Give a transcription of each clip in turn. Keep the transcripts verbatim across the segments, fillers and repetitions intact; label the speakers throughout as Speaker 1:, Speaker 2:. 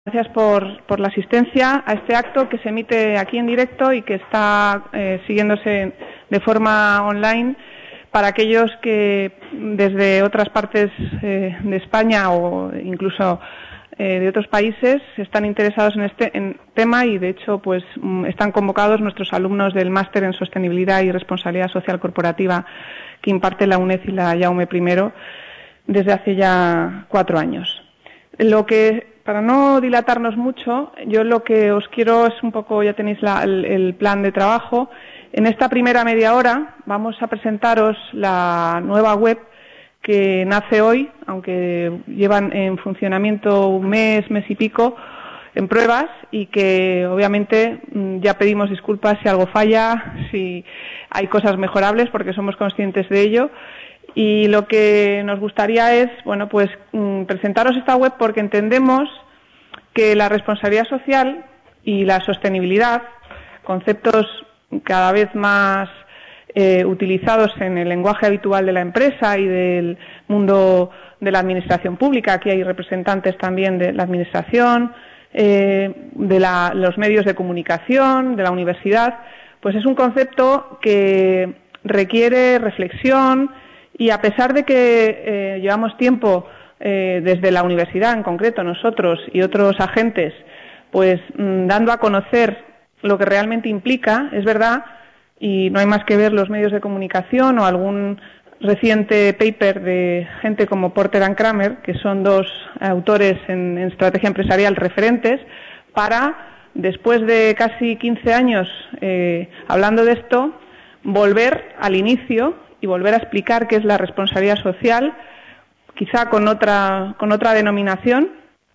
Speaker 1: Gracias por, por la asistencia a este acto que se emite aquí en directo y que está eh, siguiéndose de forma online para aquellos que desde otras partes eh, de España o incluso eh, de otros países están interesados en este en tema y de hecho pues están convocados nuestros alumnos del máster en sostenibilidad y responsabilidad social corporativa que imparte la UNED y la Jaume primero desde hace ya cuatro años. Lo que Para no dilatarnos mucho, yo lo que os quiero es un poco, ya tenéis la, el, el plan de trabajo. En esta primera media hora vamos a presentaros la nueva web que nace hoy, aunque llevan en funcionamiento un mes, mes y pico, en pruebas y que obviamente ya pedimos disculpas si algo falla, si hay cosas mejorables porque somos conscientes de ello. Y lo que nos gustaría es, bueno, pues presentaros esta web porque entendemos que la responsabilidad social y la sostenibilidad, conceptos cada vez más eh, utilizados en el lenguaje habitual de la empresa y del mundo de la administración pública, aquí hay representantes también de la administración, eh, de la, los medios de comunicación, de la universidad, pues es un concepto que requiere reflexión. Y a pesar de que eh, llevamos tiempo eh, desde la universidad en concreto, nosotros y otros agentes, pues mmm, dando a conocer lo que realmente implica, es verdad, y no hay más que ver los medios de comunicación o algún reciente paper de gente como Porter and Kramer, que son dos autores en, en estrategia empresarial referentes, para, después de casi quince años eh, hablando de esto, volver al inicio y volver a explicar qué es la responsabilidad social, quizá con otra, con otra denominación,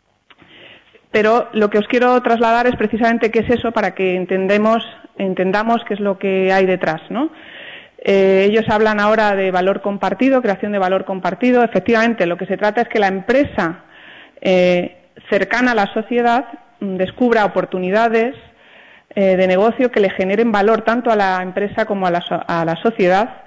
Speaker 1: pero lo que os quiero trasladar es precisamente qué es eso para que entendemos, entendamos qué es lo que hay detrás, ¿no? Eh, ellos hablan ahora de valor compartido, creación de valor compartido. Efectivamente, lo que se trata es que la empresa eh, cercana a la sociedad descubra oportunidades eh, de negocio que le generen valor tanto a la empresa como a la, a la sociedad.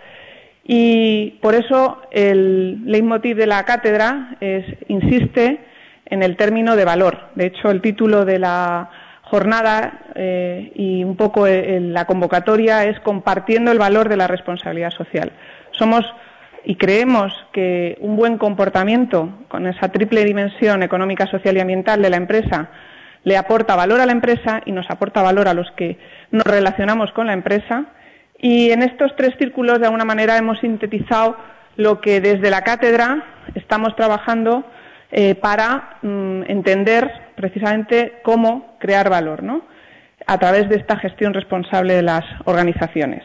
Speaker 1: Y por eso el leitmotiv de la cátedra es, insiste en el término de valor. De hecho, el título de la jornada eh, y un poco el, la convocatoria es Compartiendo el valor de la responsabilidad social. Somos y creemos que un buen comportamiento con esa triple dimensión económica, social y ambiental de la empresa le aporta valor a la empresa y nos aporta valor a los que nos relacionamos con la empresa. Y en estos tres círculos, de alguna manera, hemos sintetizado lo que desde la cátedra estamos trabajando eh, para mm, entender precisamente cómo crear valor, ¿no?, a través de esta gestión responsable de las organizaciones.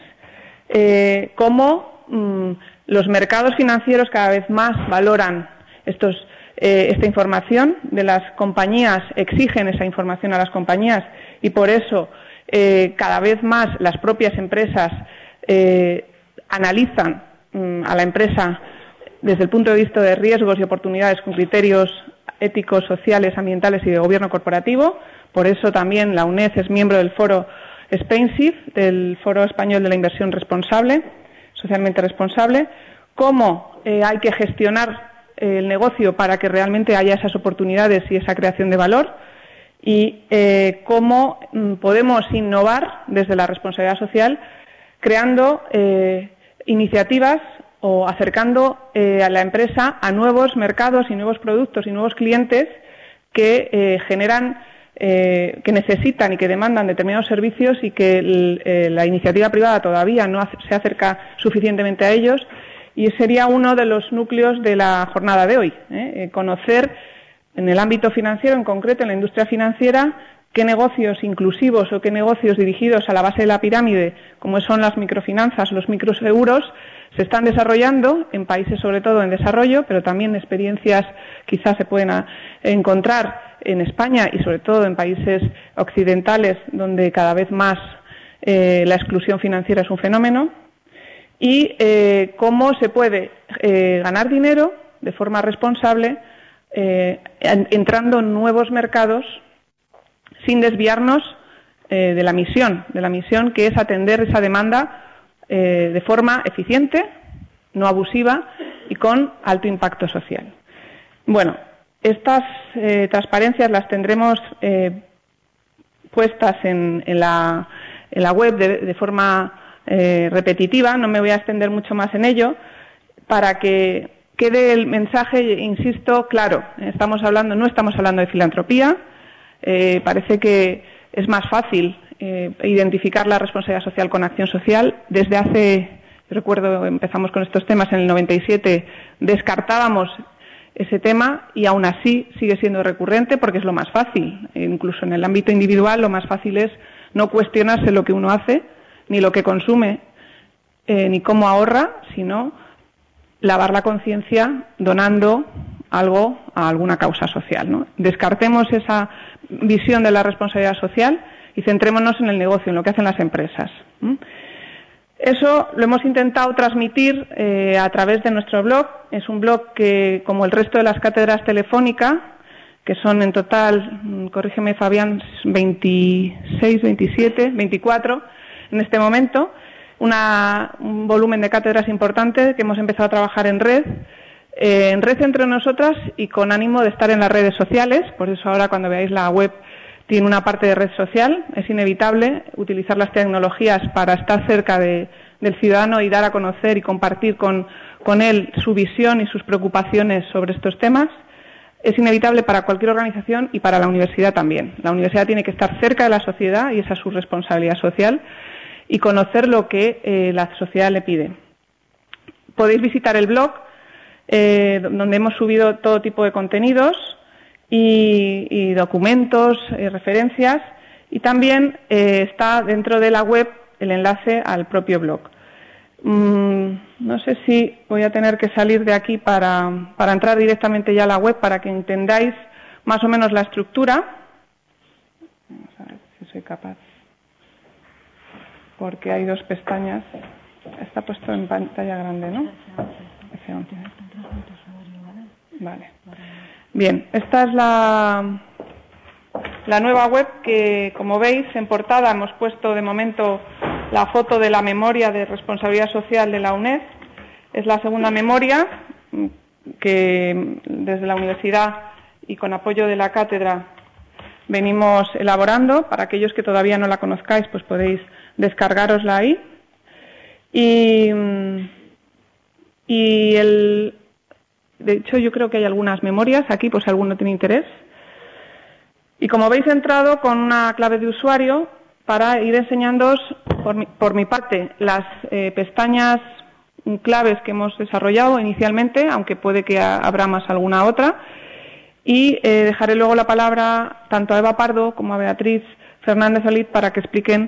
Speaker 1: Eh, cómo mm, los mercados financieros cada vez más valoran estos, eh, esta información de las compañías, exigen esa información a las compañías y por eso Eh, cada vez más las propias empresas eh, analizan mm, a la empresa desde el punto de vista de riesgos y oportunidades con criterios éticos, sociales, ambientales y de gobierno corporativo. Por eso también la UNED es miembro del foro SPAINSIF, del Foro Español de la Inversión Responsable, socialmente responsable. Cómo eh, hay que gestionar eh, el negocio para que realmente haya esas oportunidades y esa creación de valor. Y eh, cómo mm, podemos innovar desde la responsabilidad social creando eh, iniciativas o acercando eh, a la empresa a nuevos mercados y nuevos productos y nuevos clientes que eh, generan, eh, que necesitan y que demandan determinados servicios y que el, eh, la iniciativa privada todavía no se acerca suficientemente a ellos. Y sería uno de los núcleos de la jornada de hoy, ¿eh? Eh, conocer en el ámbito financiero, en concreto en la industria financiera, qué negocios inclusivos o qué negocios dirigidos a la base de la pirámide, como son las microfinanzas, los microseguros, se están desarrollando en países sobre todo en desarrollo, pero también experiencias quizás se pueden a, encontrar en España y sobre todo en países occidentales donde cada vez más eh, la exclusión financiera es un fenómeno, y eh, cómo se puede eh, ganar dinero de forma responsable Eh, entrando en nuevos mercados sin desviarnos eh, de la misión, de la misión que es atender esa demanda eh, de forma eficiente, no abusiva y con alto impacto social. Bueno, Estas eh, transparencias las tendremos eh, puestas en, en, la, en la web de, de forma eh, repetitiva, no me voy a extender mucho más en ello, para que quede el mensaje, insisto, claro. Estamos hablando, no estamos hablando de filantropía, eh, parece que es más fácil eh, identificar la responsabilidad social con acción social. Desde hace, recuerdo, empezamos con estos temas en el noventa y siete, descartábamos ese tema y aún así sigue siendo recurrente porque es lo más fácil. E incluso en el ámbito individual lo más fácil es no cuestionarse lo que uno hace, ni lo que consume, eh, ni cómo ahorra, sino lavar la conciencia donando algo a alguna causa social, ¿no? Descartemos esa visión de la responsabilidad social y centrémonos en el negocio, en lo que hacen las empresas. ¿Mm? Eso lo hemos intentado transmitir eh, a través de nuestro blog. Es un blog que, como el resto de las cátedras telefónicas, que son en total, corrígeme Fabián, veintiséis, veintisiete, veinticuatro en este momento, una, un volumen de cátedras importante que hemos empezado a trabajar en red, eh, en red entre nosotras y con ánimo de estar en las redes sociales. Por eso ahora cuando veáis la web tiene una parte de red social. Es inevitable utilizar las tecnologías para estar cerca de, del ciudadano y dar a conocer y compartir con, con él su visión y sus preocupaciones sobre estos temas. Es inevitable para cualquier organización y para la universidad también. La universidad tiene que estar cerca de la sociedad y esa es su responsabilidad social y conocer lo que eh, la sociedad le pide. Podéis visitar el blog eh, donde hemos subido todo tipo de contenidos y, y documentos, eh, referencias, y también eh, está dentro de la web el enlace al propio blog. Mm, no sé si voy a tener que salir de aquí para, para entrar directamente ya a la web para que entendáis más o menos la estructura. Vamos a ver si soy capaz, porque hay dos pestañas. Está puesto en pantalla grande, ¿no? F once. Vale. Bien, esta es la, la nueva web que, como veis, en portada hemos puesto de momento la foto de la memoria de responsabilidad social de la UNED. Es la segunda memoria que desde la universidad y con apoyo de la cátedra venimos elaborando. Para aquellos que todavía no la conozcáis, pues podéis descargarosla ahí. Y, y el, de hecho yo creo que hay algunas memorias aquí, pues si alguno tiene interés. Y como veis he entrado con una clave de usuario para ir enseñándoos por mi, por mi parte las eh, pestañas claves que hemos desarrollado inicialmente, aunque puede que habrá más alguna otra. Y eh, dejaré luego la palabra tanto a Eva Pardo como a Beatriz Fernández Olid para que expliquen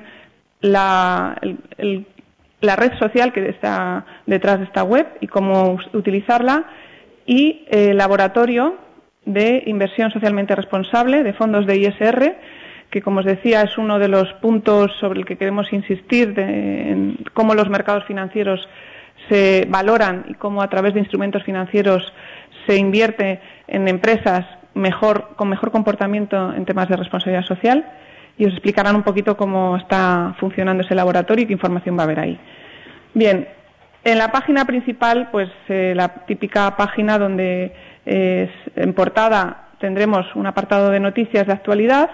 Speaker 1: la, el, el, la red social que está detrás de esta web y cómo utilizarla, y el laboratorio de inversión socialmente responsable de fondos de I S R, que, como os decía, es uno de los puntos sobre el que queremos insistir, de, en cómo los mercados financieros se valoran y cómo a través de instrumentos financieros se invierte en empresas mejor, con mejor comportamiento en temas de responsabilidad social, y os explicarán un poquito cómo está funcionando ese laboratorio y qué información va a haber ahí. Bien, en la página principal, pues eh, la típica página donde eh, en portada tendremos un apartado de noticias de actualidad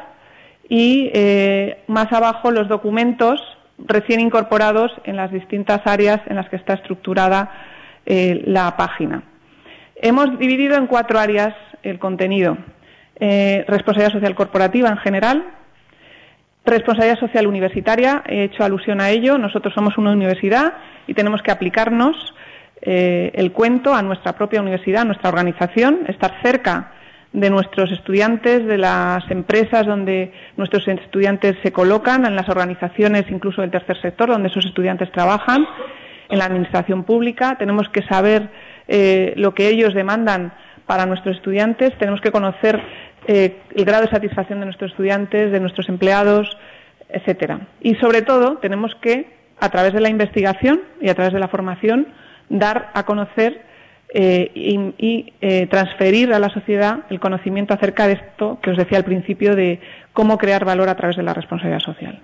Speaker 1: y eh, más abajo los documentos recién incorporados en las distintas áreas en las que está estructurada eh, la página. Hemos dividido en cuatro áreas el contenido. Eh, responsabilidad social corporativa en general, responsabilidad social universitaria, he hecho alusión a ello. Nosotros somos una universidad y tenemos que aplicarnos eh, el cuento a nuestra propia universidad, a nuestra organización, estar cerca de nuestros estudiantes, de las empresas donde nuestros estudiantes se colocan, en las organizaciones incluso del tercer sector donde esos estudiantes trabajan, en la administración pública. Tenemos que saber eh, lo que ellos demandan para nuestros estudiantes, tenemos que conocer eh, el grado de satisfacción de nuestros estudiantes, de nuestros empleados, etcétera. Y sobre todo tenemos que, a través de la investigación y a través de la formación, dar a conocer eh, y, y eh, transferir a la sociedad el conocimiento acerca de esto que os decía al principio, de cómo crear valor a través de la responsabilidad social.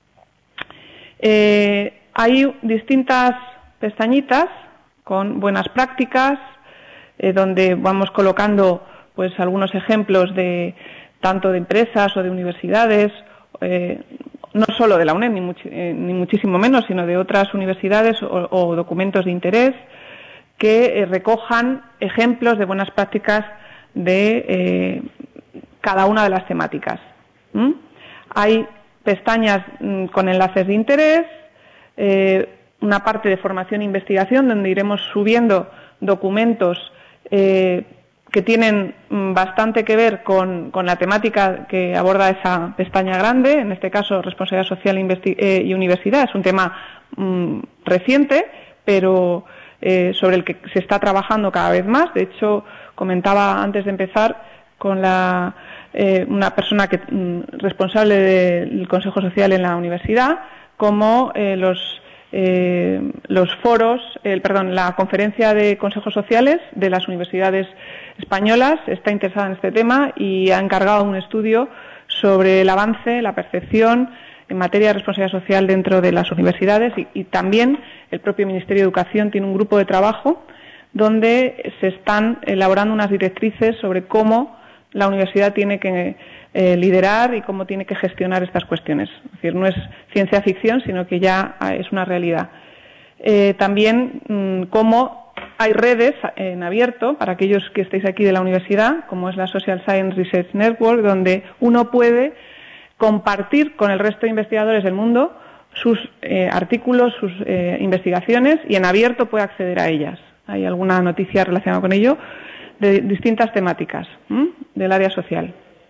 Speaker 1: Eh, hay distintas pestañitas con buenas prácticas, eh, donde vamos colocando pues algunos ejemplos de tanto de empresas o de universidades, eh, no solo de la UNED, ni, much, eh, ni muchísimo menos, sino de otras universidades o, o documentos de interés que eh, recojan ejemplos de buenas prácticas de eh, cada una de las temáticas. ¿Mm? Hay pestañas mm, con enlaces de interés, eh, una parte de formación e investigación donde iremos subiendo documentos eh, que tienen bastante que ver con, con la temática que aborda esa pestaña grande, en este caso responsabilidad social eh, y universidad. Es un tema mm, reciente, pero eh, sobre el que se está trabajando cada vez más. De hecho, comentaba antes de empezar con la, eh, una persona que, mm, responsable del Consejo Social en la universidad, como eh, los Eh, los foros, el, perdón, la conferencia de consejos sociales de las universidades españolas está interesada en este tema y ha encargado un estudio sobre el avance, la percepción en materia de responsabilidad social dentro de las universidades y, y también el propio Ministerio de Educación tiene un grupo de trabajo donde se están elaborando unas directrices sobre cómo la universidad tiene que Eh, liderar y cómo tiene que gestionar estas cuestiones. Es decir, no es ciencia ficción, sino que ya es una realidad. Eh, también mmm, cómo hay redes en abierto para aquellos que estéis aquí de la universidad, como es la Social Science Research Network, donde uno puede compartir con el resto de investigadores del mundo sus eh, artículos, sus eh, investigaciones, y en abierto puede acceder a ellas. Hay alguna noticia relacionada con ello de distintas temáticas ¿m? del área social.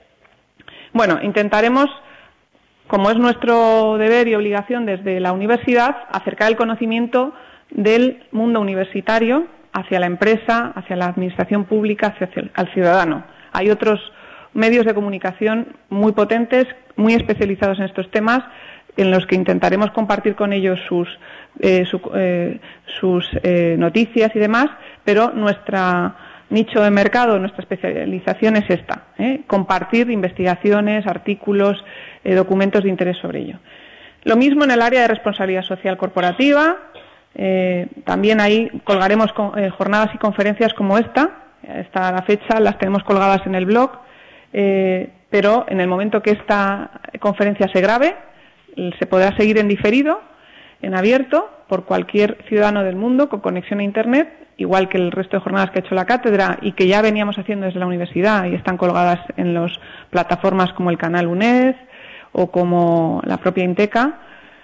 Speaker 1: Bueno, intentaremos, como es nuestro deber y obligación desde la universidad, acercar el conocimiento del mundo universitario hacia la empresa, hacia la administración pública, hacia el ciudadano. Hay otros medios de comunicación muy potentes, muy especializados en estos temas, en los que intentaremos compartir con ellos sus, eh, su, eh, sus eh, noticias y demás, pero nuestra nicho de mercado, nuestra especialización es esta, ¿eh? compartir investigaciones, artículos, eh, documentos de interés sobre ello. Lo mismo en el área de responsabilidad social corporativa, eh, también ahí colgaremos con, eh, jornadas y conferencias como esta, hasta la fecha las tenemos colgadas en el blog, eh, pero en el momento que esta conferencia se grabe, se podrá seguir en diferido, en abierto, por cualquier ciudadano del mundo con conexión a Internet, igual que el resto de jornadas que ha hecho la cátedra y que ya veníamos haciendo desde la universidad y están colgadas en las plataformas como el canal UNED o como la propia Inteca.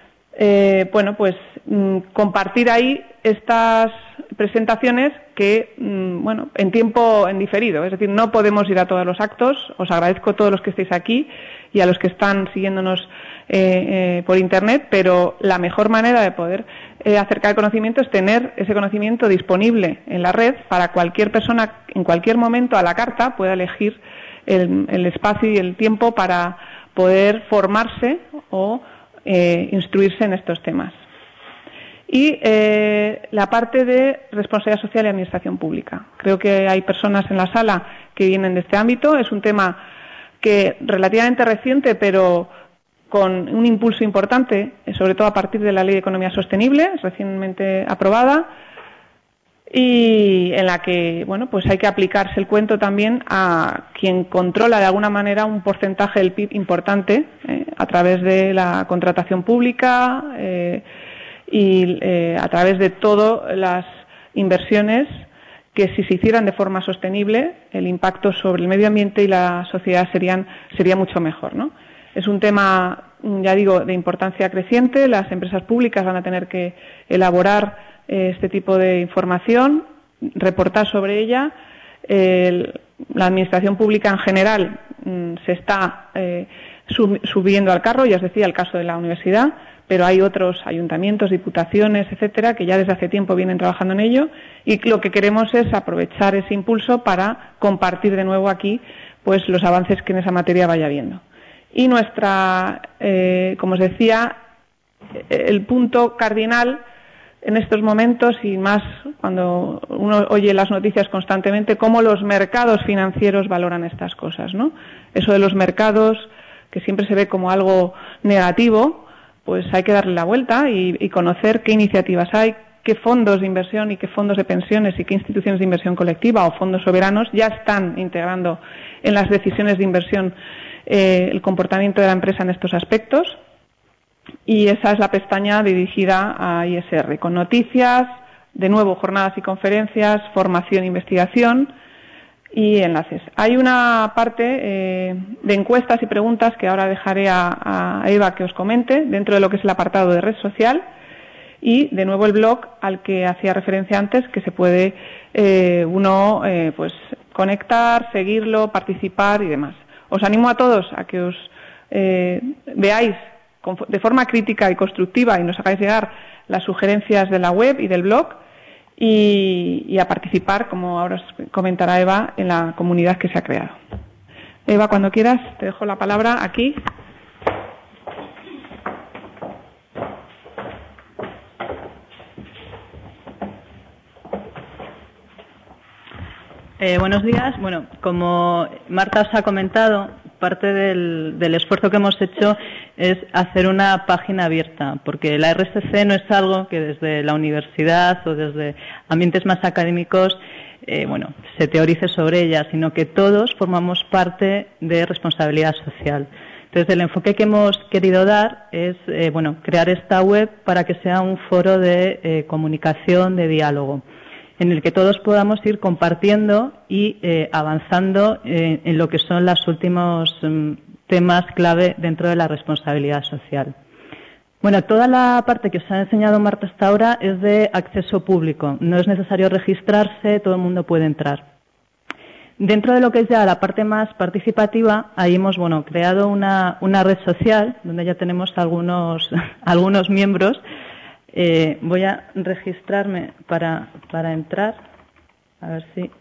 Speaker 1: Eh, bueno, pues mmm, compartir ahí estas presentaciones que, mmm, bueno, en tiempo en diferido, es decir, no podemos ir a todos los actos. Os agradezco a todos los que estéis aquí y a los que están siguiéndonos eh, eh, por Internet, pero la mejor manera de poder eh, acercar el conocimiento es tener ese conocimiento disponible en la red para cualquier persona, en cualquier momento, a la carta, pueda elegir el, el espacio y el tiempo para poder formarse o eh, instruirse en estos temas. Y eh, la parte de responsabilidad social y administración pública. Creo que hay personas en la sala que vienen de este ámbito. Es un tema que relativamente reciente, pero con un impulso importante, sobre todo a partir de la Ley de Economía Sostenible, recientemente aprobada, y en la que, bueno, pues hay que aplicarse el cuento también a quien controla de alguna manera un porcentaje del P I B importante eh, a través de la contratación pública eh, y eh, a través de todas las inversiones que, si se hicieran de forma sostenible, el impacto sobre el medio ambiente y la sociedad serían, sería mucho mejor, ¿no? Es un tema, ya digo, de importancia creciente. Las empresas públicas van a tener que elaborar eh, este tipo de información, reportar sobre ella. Eh, la administración pública en general mm, se está eh, sub, subiendo al carro, ya os decía el caso de la universidad, pero hay otros ayuntamientos, diputaciones, etcétera, que ya desde hace tiempo vienen trabajando en ello, y lo que queremos es aprovechar ese impulso para compartir de nuevo aquí pues los avances que en esa materia vaya habiendo. Y nuestra, eh, como os decía, el punto cardinal en estos momentos, y más cuando uno oye las noticias constantemente, cómo los mercados financieros valoran estas cosas, ¿no? Eso de los mercados, que siempre se ve como algo negativo, pues hay que darle la vuelta y, y conocer qué iniciativas hay, qué fondos de inversión y qué fondos de pensiones y qué instituciones de inversión colectiva o fondos soberanos ya están integrando en las decisiones de inversión eh, el comportamiento de la empresa en estos aspectos. Y esa es la pestaña dirigida a I S R, con noticias, de nuevo jornadas y conferencias, formación e investigación y enlaces. Hay una parte eh, de encuestas y preguntas que ahora dejaré a, a Eva que os comente dentro de lo que es el apartado de red social y de nuevo el blog al que hacía referencia antes, que se puede eh, uno eh, pues conectar, seguirlo, participar y demás. Os animo a todos a que os eh, veáis de forma crítica y constructiva y nos hagáis llegar las sugerencias de la web y del blog y, y a participar, como ahora os comentará Eva, en la comunidad que se ha creado. Eva, cuando quieras, te dejo la palabra aquí.
Speaker 2: Eh, buenos días. Bueno, como Marta os ha comentado, parte del, del esfuerzo que hemos hecho es hacer una página abierta, porque la R S C no es algo que desde la universidad o desde ambientes más académicos eh, bueno, se teorice sobre ella, sino que todos formamos parte de responsabilidad social. Entonces, el enfoque que hemos querido dar es eh, bueno, crear esta web para que sea un foro de eh, comunicación, de diálogo, en el que todos podamos ir compartiendo y eh, avanzando eh, en lo que son los últimos um, temas clave dentro de la responsabilidad social. Bueno, toda la parte que os ha enseñado Marta hasta ahora es de acceso público. No es necesario registrarse, todo el mundo puede entrar. Dentro de lo que es ya la parte más participativa, ahí hemos bueno, creado una, una red social donde ya tenemos algunos, algunos miembros. Eh, voy a registrarme para, para entrar, a ver si...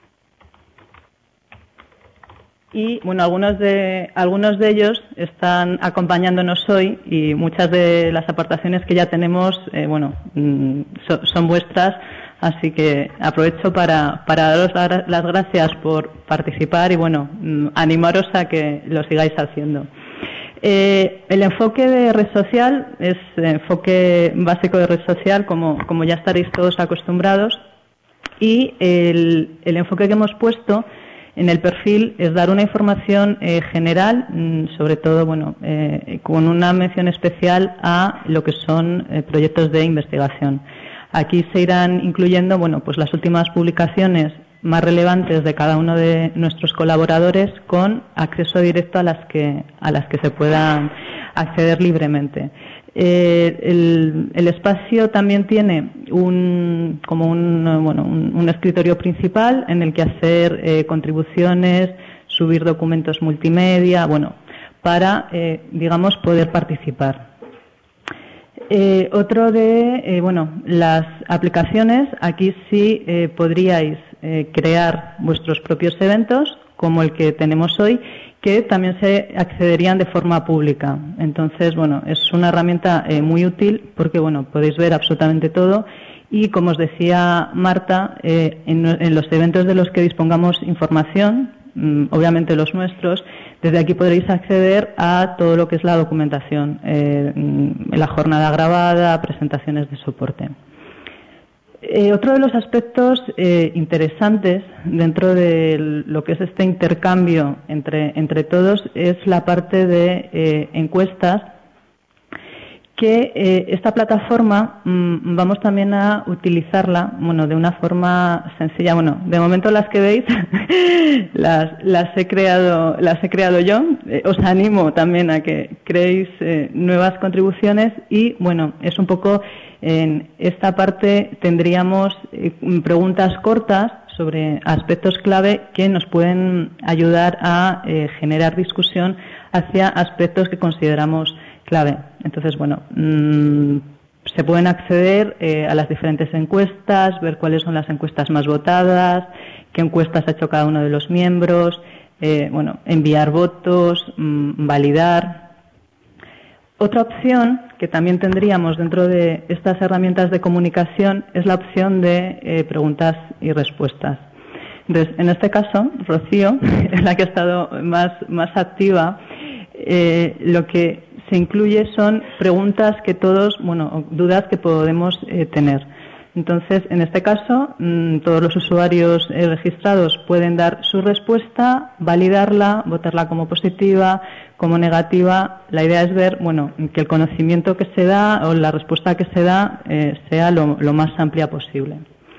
Speaker 2: Y, bueno, algunos de, algunos de ellos están acompañándonos hoy y muchas de las aportaciones que ya tenemos, eh, bueno, so, son vuestras, así que aprovecho para, para daros la, las gracias por participar y, bueno, animaros a que lo sigáis haciendo. Eh, el enfoque de red social es enfoque básico de red social, como, como ya estaréis todos acostumbrados, y el, el enfoque que hemos puesto en el perfil es dar una información eh, general, sobre todo bueno, eh, con una mención especial a lo que son eh, proyectos de investigación. Aquí se irán incluyendo bueno, pues las últimas publicaciones más relevantes de cada uno de nuestros colaboradores con acceso directo a las que, a las que se puedan acceder libremente. Eh, el, el espacio también tiene un, como un, bueno, un, un escritorio principal en el que hacer eh, contribuciones, subir documentos multimedia, bueno, para, eh, digamos, poder participar. Eh, otro de, eh, bueno, las aplicaciones, aquí sí eh, podríais eh, crear vuestros propios eventos, como el que tenemos hoy, que también se accederían de forma pública. Entonces, bueno, es una herramienta eh, muy útil porque, bueno, podéis ver absolutamente todo y, como os decía Marta, eh, en, en los eventos de los que dispongamos información, mmm, obviamente los nuestros, desde aquí podréis acceder a todo lo que es la documentación, eh, la jornada grabada, presentaciones de soporte. Eh, otro de los aspectos eh, interesantes dentro de lo que es este intercambio entre, entre todos es la parte de eh, encuestas, que eh, esta plataforma mmm, vamos también a utilizarla bueno, de una forma sencilla. Bueno, de momento las que veis las, las, he, creado, las he creado yo. Eh, os animo también a que creéis eh, nuevas contribuciones y, bueno, es un poco... En esta parte tendríamos eh, preguntas cortas sobre aspectos clave que nos pueden ayudar a eh, generar discusión hacia aspectos que consideramos clave. Entonces, bueno, mmm, se pueden acceder eh, a las diferentes encuestas, ver cuáles son las encuestas más votadas, qué encuestas ha hecho cada uno de los miembros, eh, bueno, enviar votos, mmm, validar. Otra opción que también tendríamos dentro de estas herramientas de comunicación es la opción de eh, preguntas y respuestas. Entonces, en este caso, Rocío es la que ha estado más, más activa. Eh, lo que se incluye son preguntas que todos, bueno, dudas que podemos eh, tener. Entonces, en este caso, mmm, todos los usuarios eh, registrados pueden dar su respuesta, validarla, votarla como positiva, como negativa. La idea es ver, bueno, que el conocimiento que se da o la respuesta que se da eh, sea lo, lo más amplia posible.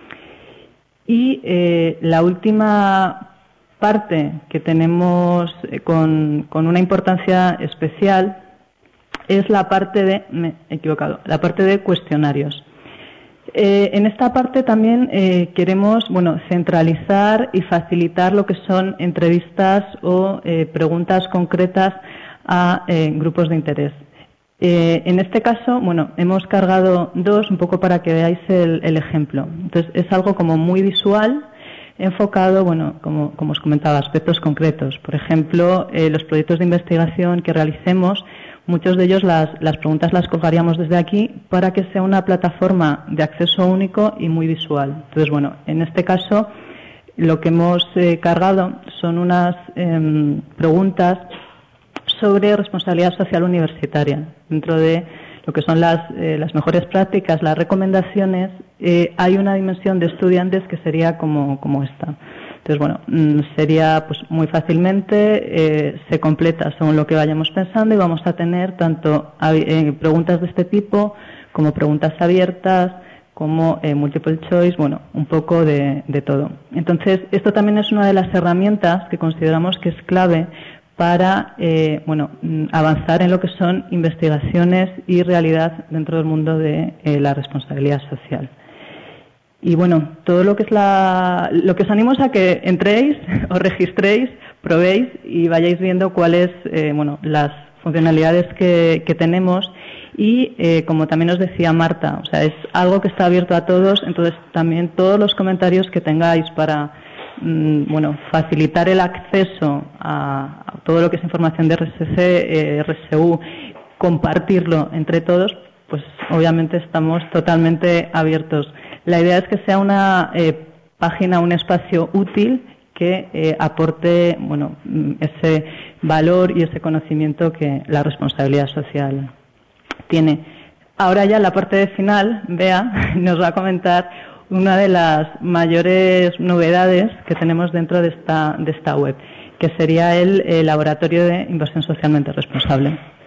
Speaker 2: Y eh, la última parte que tenemos eh, con, con una importancia especial es la parte de, me he equivocado, la parte de cuestionarios. Eh, en esta parte también eh, queremos, bueno, centralizar y facilitar lo que son entrevistas o eh, preguntas concretas a eh, grupos de interés. Eh, en este caso, bueno, hemos cargado dos un poco para que veáis el, el ejemplo. Entonces, es algo como muy visual, enfocado, bueno, como, como os comentaba, aspectos concretos. Por ejemplo, eh, los proyectos de investigación que realicemos, muchos de ellos las, las preguntas las colgaríamos desde aquí para que sea una plataforma de acceso único y muy visual. Entonces, bueno, en este caso, lo que hemos eh, cargado son unas eh, preguntas sobre responsabilidad social universitaria. Dentro de lo que son las, eh, las mejores prácticas, las recomendaciones, eh, hay una dimensión de estudiantes que sería como, como esta. Entonces, bueno, sería pues muy fácilmente, eh, se completa según lo que vayamos pensando y vamos a tener tanto eh, preguntas de este tipo como preguntas abiertas, como eh, multiple choice, bueno, un poco de, de todo. Entonces, esto también es una de las herramientas que consideramos que es clave para eh, bueno, avanzar en lo que son investigaciones y realidad dentro del mundo de eh, la responsabilidad social. Y bueno, todo lo que es la, lo que os animo es a que entréis, os registréis, probéis y vayáis viendo cuáles, eh, bueno, las funcionalidades que, que tenemos y, eh, como también os decía Marta, o sea, es algo que está abierto a todos, entonces también todos los comentarios que tengáis para bueno, facilitar el acceso a, a todo lo que es información de R S C, eh, R S U, compartirlo entre todos, pues obviamente estamos totalmente abiertos. La idea es que sea una eh, página, un espacio útil que eh, aporte, bueno, ese valor y ese conocimiento que la responsabilidad social tiene. Ahora ya la parte final, Bea nos va a comentar una de las mayores novedades que tenemos dentro de esta, de esta web, que sería el, el Laboratorio de Inversión Socialmente Responsable.